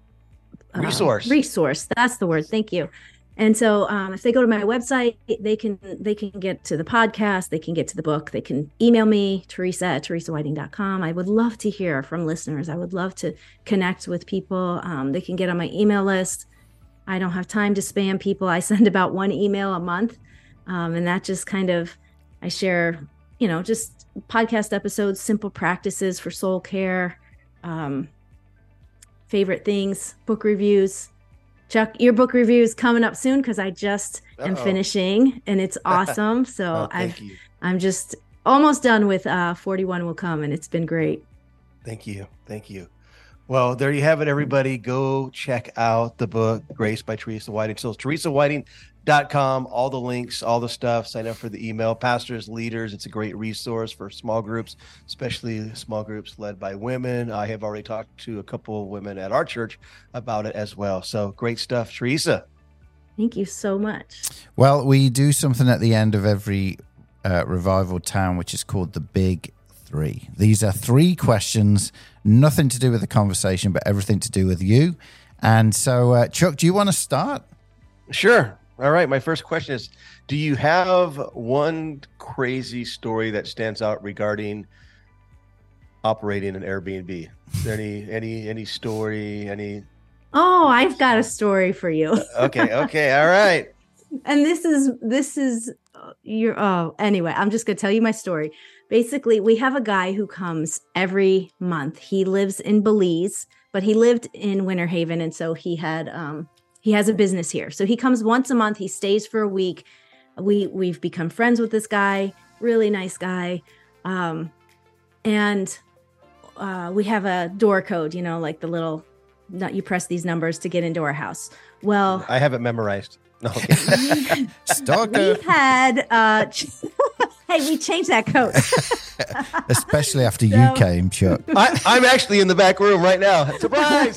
S4: uh,
S1: resource.
S4: Resource. That's the word. Thank you. And so um, if they go to my website, they can they can get to the podcast, they can get to the book, they can email me, Teresa at teresa whiting dot com. I would love to hear from listeners. I would love to connect with people. Um, they can get on my email list. I don't have time to spam people. I send about one email a month. Um, and that just kind of, I share, you know, just podcast episodes, simple practices for soul care, um, favorite things, book reviews. Chuck, your book review is coming up soon because I just Uh-oh. am finishing and it's awesome. So
S1: oh,
S4: I've,
S1: you.
S4: I'm just almost done with uh, forty-one Will Come, and it's been great.
S1: Thank you. Thank you. Well, there you have it, everybody. Go check out the book, Grace by Teresa Whiting. So it's teresa whiting dot com, all the links, all the stuff. Sign up for the email. Pastors, leaders, it's a great resource for small groups, especially small groups led by women. I have already talked to a couple of women at our church about it as well. So great stuff, Teresa.
S4: Thank you so much.
S2: Well, we do something at the end of every uh, Revival Town, which is called the Big three. These are three questions, nothing to do with the conversation, but everything to do with you. And so, uh, Chuck, do you want to start?
S1: Sure. All right. My first question is, do you have one crazy story that stands out regarding operating an Airbnb? Is there any, any, any story, any?
S4: Oh, I've got a story for you.
S1: Okay. Okay. All right.
S4: And this is, this is your, oh, anyway, I'm just going to tell you my story. Basically, we have a guy who comes every month. He lives in Belize, but he lived in Winter Haven. And so he had, um, he has a business here. So he comes once a month. He stays for a week. We, we've become friends with this guy, really nice guy. Um, and uh, we have a door code, you know, like the little, not you press these numbers to get into our house. Well,
S1: I have it memorized. No,
S4: we,
S2: Stalker.
S4: we had, uh, hey, we changed that code.
S2: Especially after
S4: So-
S2: you came, Chuck.
S1: I, I'm actually in the back room right now. Surprise!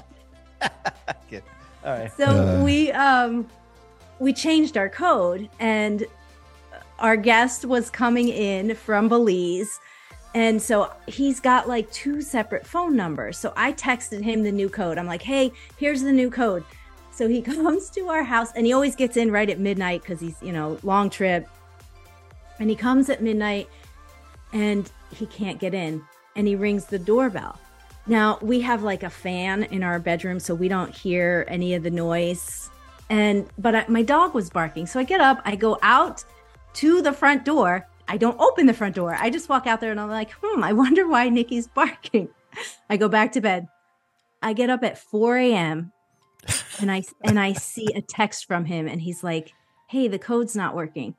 S1: Good. All right.
S4: So
S2: Uh.
S4: we um we changed our code, and our guest was coming in from Belize, and so he's got like two separate phone numbers. So I texted him the new code. I'm like, hey, here's the new code. So he comes to our house, and he always gets in right at midnight because he's, you know, long trip. And he comes at midnight and he can't get in, and he rings the doorbell. Now we have like a fan in our bedroom, so we don't hear any of the noise. And, but I, my dog was barking. So I get up, I go out to the front door. I don't open the front door. I just walk out there and I'm like, hmm, I wonder why Nikki's barking. I go back to bed. I get up at four a.m. and I, and I see a text from him, and he's like, hey, the code's not working.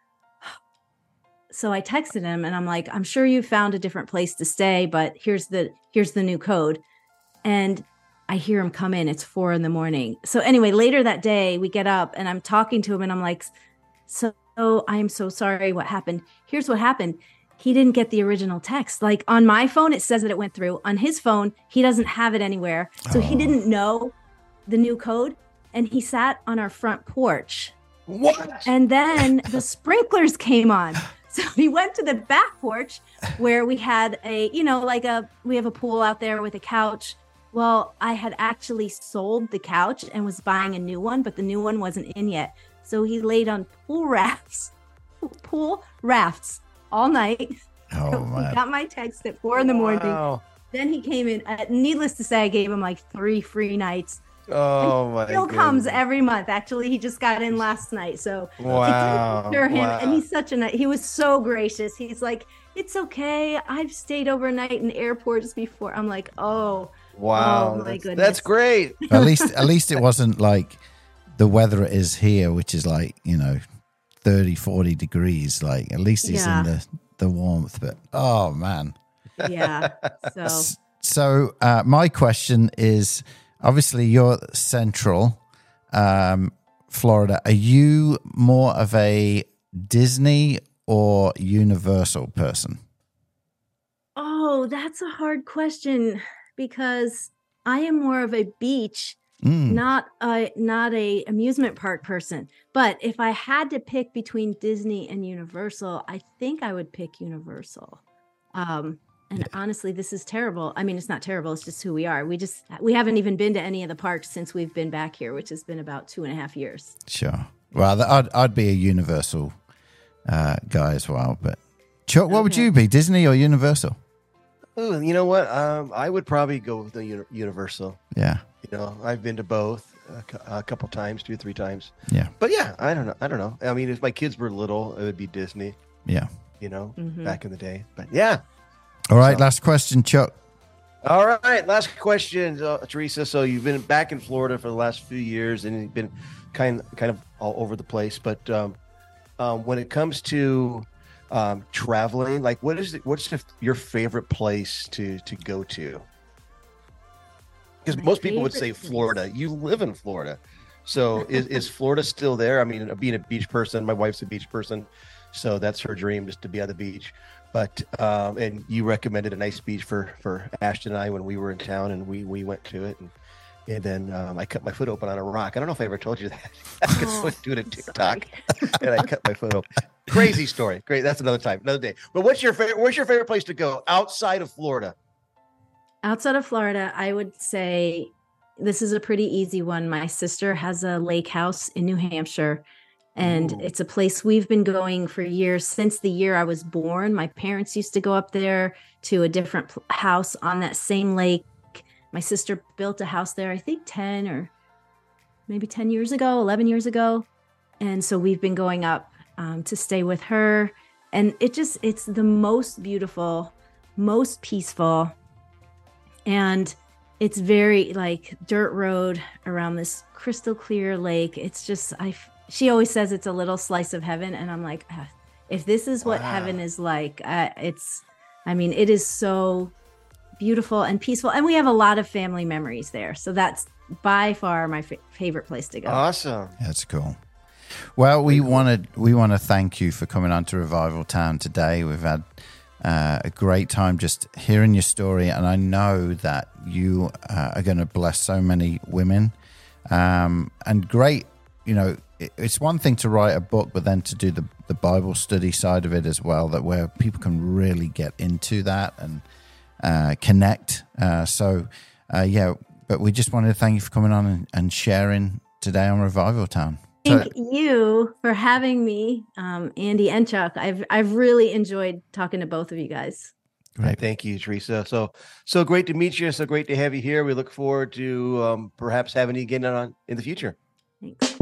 S4: So I texted him and I'm like, I'm sure you found a different place to stay, but here's the, here's the new code. And I hear him come in. It's four in the morning. So anyway, later that day we get up and I'm talking to him and I'm like, so I am so sorry. What happened? Here's what happened. He didn't get the original text. Like on my phone, it says that it went through. On his phone, he doesn't have it anywhere. So
S2: Oh.
S4: he didn't know the new code. And he sat on our front porch.
S1: What?
S4: And then the sprinklers came on. So he went to the back porch where we had a, you know, like a, we have a pool out there with a couch. Well, I had actually sold the couch and was buying a new one, but the new one wasn't in yet. So he laid on pool rafts, pool rafts all night.
S2: Oh,
S4: He
S2: man.
S4: got my text at four in the morning.
S1: Wow.
S4: Then he came in. Uh, needless to say, I gave him like three free nights.
S1: Oh my
S4: Still comes
S1: goodness.
S4: every month. Actually, he just got in last night. So
S1: Wow.
S4: Sure him,
S1: Wow.
S4: and he's such a ni- he was so gracious. He's like, it's okay. I've stayed overnight in airports before. I'm like, oh,
S1: Wow.
S4: Oh, my
S1: that's,
S4: goodness.
S1: that's great.
S2: At least, at least it wasn't like the weather it is here, which is like, you know, thirty, forty degrees. Like, at least he's
S4: Yeah.
S2: in the, the warmth. But, oh, man.
S4: yeah. So
S2: So, uh, my question is obviously you're central um, Florida. Are you more of a Disney or Universal person?
S4: oh, that's a hard question because I am more of a beach,
S2: Mm.
S4: not a not a amusement park person. But if I had to pick between Disney and Universal, I think I would pick Universal. Um, and honestly, this is terrible. I mean, it's not terrible. It's just who we are. We just we haven't even been to any of the parks since we've been back here, which has been about two and a half years.
S2: Sure. Well, th- I'd, I'd be a Universal uh, guy as well. But, Chuck, what would
S4: Okay.
S2: you be, Disney or Universal?
S1: Ooh, you know what? Um, I would probably go with the uni- Universal.
S2: Yeah.
S1: You know, I've been to both a, cou- a couple times, two or three times.
S2: Yeah.
S1: But yeah, I don't know. I don't know. I mean, if my kids were little, it would be Disney.
S2: Yeah.
S1: You know,
S4: Mhm.
S1: back in the day. But yeah.
S2: All right.
S1: So-
S2: Last question, Chuck.
S1: All right, last question, uh, Teresa. So you've been back in Florida for the last few years, and you've been kind kind of all over the place. But um, um, when it comes to um, traveling, like what is it, what's the, your favorite place to to go to? Because
S4: My
S1: most people would say
S4: favorite place.
S1: Florida. You live in Florida, so is is Florida still there? I mean, being a beach person, my wife's a beach person, so that's her dream, just to be on the beach. But um, and you recommended a nice beach for for Ashton and I when we were in town, and we we went to it, and and then um, I cut my foot open on a rock. I don't know if I ever told you that. I was
S4: Oh,
S1: doing a
S4: I'm
S1: TikTok,
S4: sorry.
S1: and I cut my foot open. Crazy story. Great. That's another time, another day. But what's your favorite? Where's your favorite place to go outside of Florida?
S4: Outside of Florida, I would say this is a pretty easy one. My sister has a lake house in New Hampshire, and
S1: Ooh.
S4: it's a place we've been going for years. Since the year I was born, my parents used to go up there to a different pl- house on that same lake. My sister built a house there, I think ten or maybe ten years ago, eleven years ago. And so we've been going up um, to stay with her. And it just, it's the most beautiful, most peaceful. And it's very like dirt road around this crystal clear lake. It's just, I, she always says it's a little slice of heaven. And I'm like, ah, if this is what
S1: Wow.
S4: heaven is like, uh, it's, I mean, it is so beautiful and peaceful. And we have a lot of family memories there. So that's by far my fa- favorite place to go.
S1: Awesome.
S2: That's cool. Well, we wanted we want to thank you for coming on to Revival Town today. We've had uh, a great time just hearing your story, and I know that you uh, are going to bless so many women. Um, and great, you know, it, it's one thing to write a book, but then to do the the Bible study side of it as well, that where people can really get into that and uh, connect. Uh, so, uh, yeah, but we just wanted to thank you for coming on and, and sharing today on Revival Town.
S4: Thank you for having me, um, Andy and Chuck. I've I've really enjoyed talking to both of you guys.
S2: Great.
S1: Thank you, Teresa. So, so great to meet you. So great to have you here. We look forward to um, perhaps having you again on in the future.
S4: Thanks.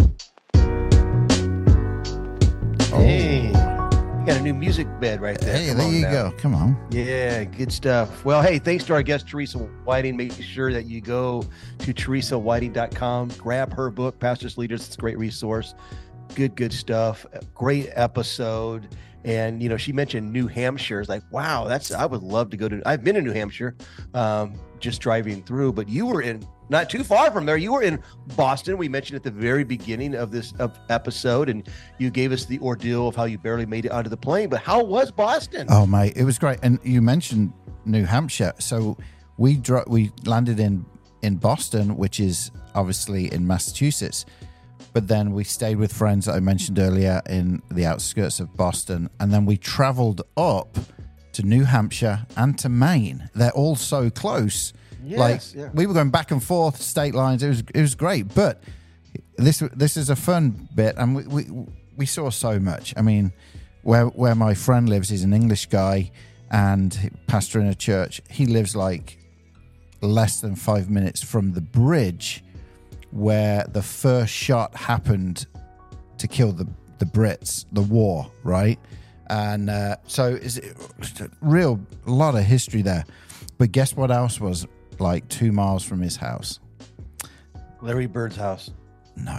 S1: Hey, you got a new music bed right there.
S2: Hey,
S1: Come
S2: there
S1: on
S2: you
S1: now.
S2: go. Come on.
S1: Yeah, good stuff. Well, hey, thanks to our guest, Teresa Whiting. Make sure that you go to teresa whiting dot com, grab her book, Pastors Leaders. It's a great resource. Good, good stuff. Great episode. And, you know, she mentioned New Hampshire. It's like, wow, that's, I would love to go to, I've been in New Hampshire, um, just driving through, but you were in, not too far from there. You were in Boston. We mentioned at the very beginning of this of episode, and you gave us the ordeal of how you barely made it onto the plane. But how was Boston?
S2: Oh, mate, it was great. And you mentioned New Hampshire. So we dro- we landed in, in Boston, which is obviously in Massachusetts. But then we stayed with friends that I mentioned earlier in the outskirts of Boston. And then we traveled up to New Hampshire and to Maine. They're all so close.
S1: Yes,
S2: like
S1: yeah.
S2: we were going back and forth state lines. It was it was great. But this this is a fun bit, and we we, we saw so much. I mean, where where my friend lives, he's an English guy and pastor in a church. He lives like less than five minutes from the bridge where the first shot happened to kill the the Brits, the war, right? And uh, so it's a real lot of history there. But guess what else was like two miles from his house?
S1: Larry Bird's house.
S2: No.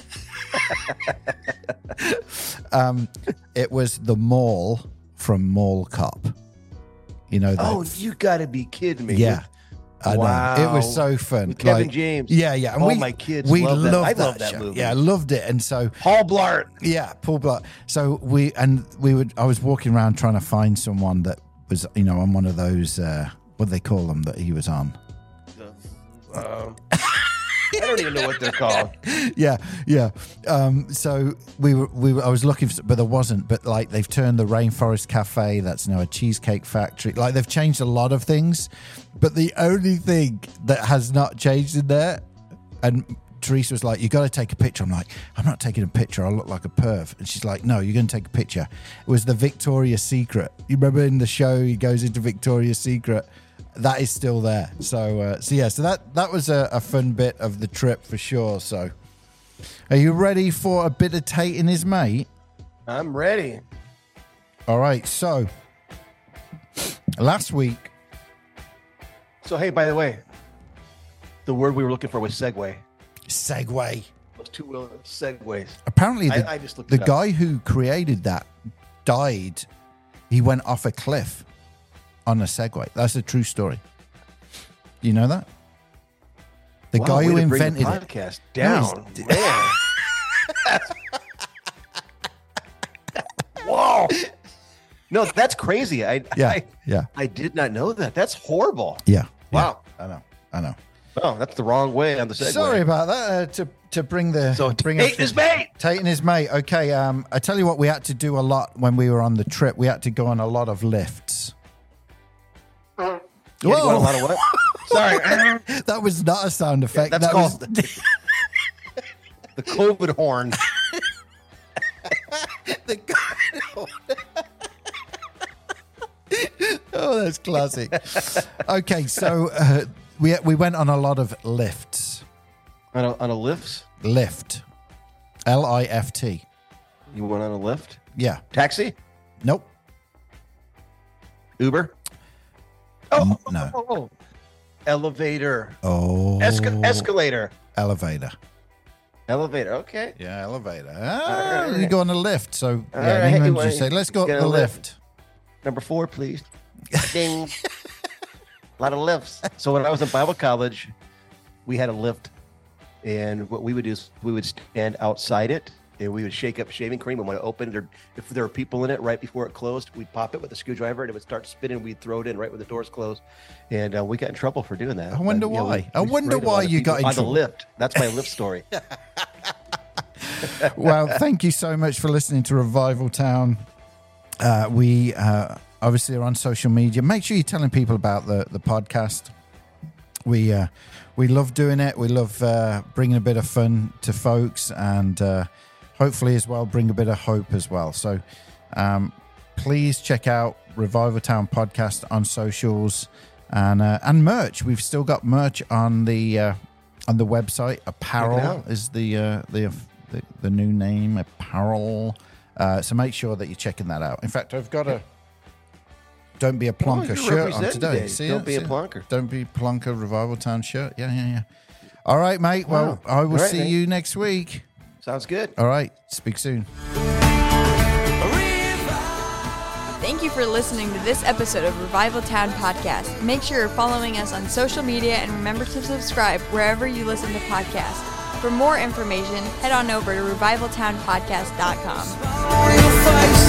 S2: um, it was the mall from Mall Cop. You know that?
S1: Oh, you got to be kidding me.
S2: yeah. I
S1: Wow.
S2: know. It was so fun.
S1: With Kevin
S2: Like,
S1: James.
S2: Yeah, yeah. And
S1: All
S2: we,
S1: my kids
S2: we
S1: love that.
S2: loved
S1: I
S2: that
S1: love that
S2: show.
S1: movie.
S2: Yeah, I loved it. And so
S1: Paul Blart.
S2: yeah, Paul Blart. So we and we would. I was walking around trying to find someone that was, you know, on one of those. Uh, what do they call them that he was on?
S1: Um, I don't even know what they're called.
S2: yeah, yeah. Um, so we were, we were, I was looking for, but there wasn't. But like they've turned the Rainforest Cafe, that's now a cheesecake factory. Like they've changed a lot of things, but the only thing that has not changed in there, and Teresa was like, "You got to take a picture." I'm like, "I'm not taking a picture. I look like a perv." And she's like, "No, you're going to take a picture." It was the Victoria's Secret. You remember in the show, he goes into Victoria's Secret. That is still there. So, uh, so yeah. So that that was a, a fun bit of the trip for sure. So, are you ready for a bit of Tate and his mate?
S1: I'm ready.
S2: All right. So, last week,
S1: So, hey, by the way, the word we were looking for was segue.
S2: Segway.
S1: Those two uh, segues.
S2: Apparently, the,
S1: I, I just looked
S2: the
S1: it up.
S2: guy who created that died. He went off a cliff on a Segway. That's a true story. You know that? The
S1: Wow,
S2: guy
S1: way
S2: who
S1: to bring
S2: invented
S1: the
S2: it.
S1: podcast
S2: No,
S1: down. Man. Whoa. No, that's crazy. I,
S2: Yeah,
S1: I
S2: yeah,
S1: I did not know that. That's horrible.
S2: yeah.
S1: Wow.
S2: Yeah, I know. I know.
S1: Oh, that's the wrong way on the segue.
S2: Sorry about that. Uh, to to bring the
S1: So
S2: bring
S1: Tate and his mate.
S2: Tate and his mate. Okay. Um, I tell you what, we had to do a lot when we were on the trip. We had to go on a lot of lifts.
S1: You had to go on a lot of what? Sorry,
S2: That was not a sound effect.
S1: that's
S2: that
S1: called
S2: was
S1: the COVID horn.
S2: the. Oh, that's classic. Okay, so uh, we we went on a lot of lifts.
S1: On a, on a lift?
S2: Lift, L I F T.
S1: You went on a lift?
S2: Yeah.
S1: Taxi?
S2: Nope.
S1: Uber? Oh,
S2: No.
S1: oh, oh. Elevator.
S2: Oh.
S1: Esca- escalator.
S2: Elevator.
S1: Elevator. Okay.
S2: Yeah, elevator. Ah,
S1: All right.
S2: you go on a lift. So
S1: All
S2: yeah,
S1: right.
S2: in England
S1: Well,
S2: you say, let's go up
S1: get
S2: the
S1: a
S2: lift.
S1: lift. Number four, please. Ding. A lot of lifts. So when I was in Bible college, we had a lift. And what we would do is we would stand outside it and we would shake up shaving cream. And when it opened, or if there were people in it right before it closed, we'd pop it with a screwdriver and it would start spinning. We'd throw it in right when the doors closed. And uh, we got in trouble for doing that.
S2: I wonder
S1: But, you know,
S2: why.
S1: we-
S2: I
S1: we
S2: wonder
S1: sprayed a
S2: why
S1: lot of
S2: you
S1: people
S2: got in
S1: on
S2: trouble.
S1: the lift. That's my lift story.
S2: Well, thank you so much for listening to Revival Town. Uh, we uh, obviously are on social media. Make sure you're telling people about the, the podcast. We uh, we love doing it. We love uh, bringing a bit of fun to folks, and uh, hopefully as well bring a bit of hope as well. So um, please check out Revival Town Podcast on socials and uh, and merch. We've still got merch on the uh, on the website. Apparel
S1: out.
S2: is the, uh, the the the new name. Apparel. Uh, so make sure that you're checking that out. In fact, I've got a Don't Be a Plonker
S1: you're
S2: shirt on
S1: representing
S2: today.
S1: today.
S2: See
S1: Don't
S2: it?
S1: Be a
S2: See it?
S1: Plonker.
S2: Don't Be Plonker Revival Town shirt. Yeah, yeah, yeah. All right, mate.
S1: Wow.
S2: Well, I will
S1: All right,
S2: see
S1: mate.
S2: you next week.
S1: Sounds good.
S2: All right. Speak soon.
S5: Thank you for listening to this episode of Revival Town Podcast. Make sure you're following us on social media and remember to subscribe wherever you listen to podcasts. For more information, head on over to revival town podcast dot com.